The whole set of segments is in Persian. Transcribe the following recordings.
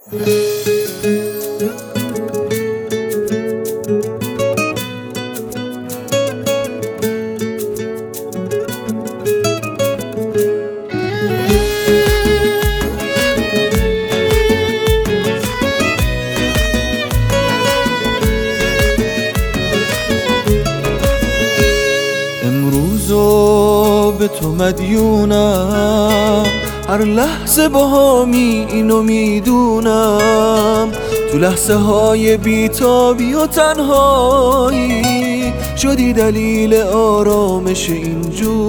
امروزو به تو مدیونم، هر لحظه باهامی اینو میدونم. تو لحظه های بیتابی و تنهایی شدی دلیل آرامش این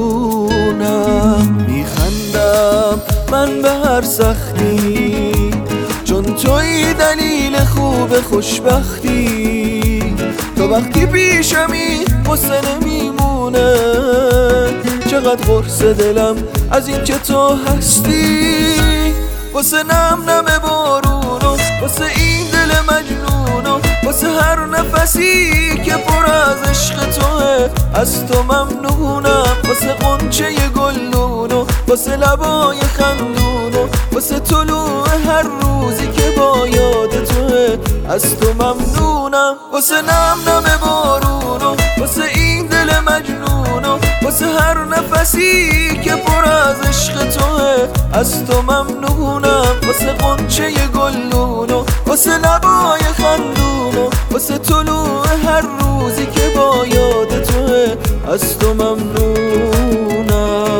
جونم. میخندم من به هر سختی، چون توی دلیل خوب خوشبختی. تو وقتی پیشمی قصه نمیمونه، چقدر قرص دلم از این که تو هستی. واسه نم نم بارونو، واسه این دل مجنونو، واسه هر نفسی که پر از عشق توه. از تو ممنونم، واسه قنچه گلدونو، واسه لبای خندونو، واسه طلوع هر روزی که با یاد توه. از تو ممنونم، واسه نم نم بارونو، واسه این دل مجنونو، واسه هر نفسی که پر از عشق توه. از تو ممنونم، واسه قنچه گلدونو، واسه لبای خندونو، واسه طلوع هر روزی که با یاد توه. از تو ممنونم.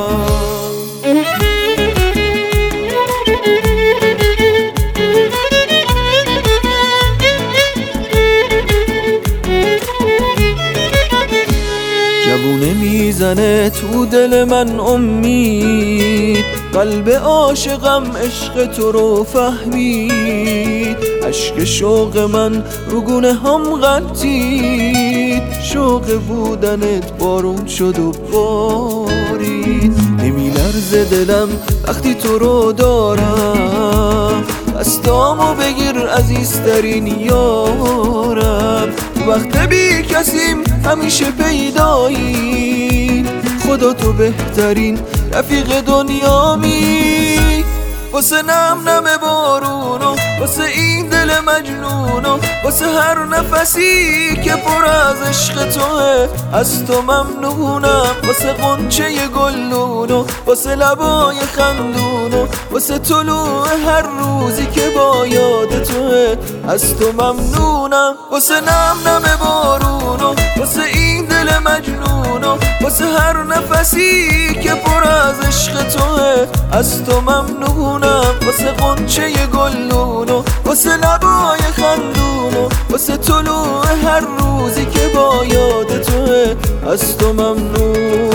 جوونه میزنه تو دل من امید، قلب عاشقم عشق تو رو فهمید. عشق شوق من رو گونه هم غلطید، شوق بودنت بارون شد و بارید. نمیلرزه دلم وقتی تو رو دارم، دستامو بگیر عزیزترین یارم. وقت بی کسیم همیشه پیدایی، خدا تو بهترین رفیق دنیامی. واسه نم نم بارونو، واسه این دل مجنونو، واسه هر نفسی که پر از عشق توه. از تو ممنونم، واسه قنچه گلدونو، واسه لبای خندونو، واسه طلوع هر روزی که با یاد توه. از تو ممنونم، واسه نم نم بارونو، واسه این دل مجنونو، واسه هر نفسی که پر از عشق توه. از تو ممنونم، واسه قنچه گلدونو، واسه لبای خندونو، واسه طلوع هر روزی که با یاد توه. از تو ممنون.